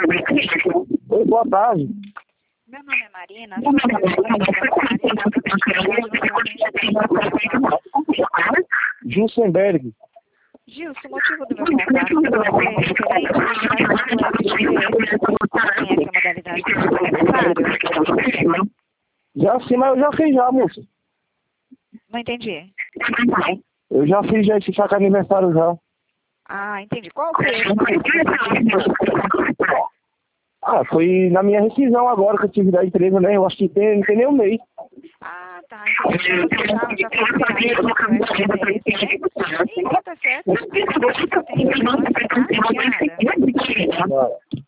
Oi, boa tarde. Meu nome é Marina, sou Gilsenberg. Gilson, o motivo do meu contato com você é referente à modalidade do FGTS. Conhece a modalidade do aniversário? Já sim, mas eu já fiz já, moça. Não entendi. Eu já fiz já esse saco aniversário já. Ah, entendi. Qual foi esse momento que você fez? Foi na minha rescisão agora que eu tive da empresa, né? Eu acho que não tem nem um mês. Ah, tá. Entendi. Você já foi liberado do FGTS, né? E tá certo. Eu tenho informações, tá, Kiara?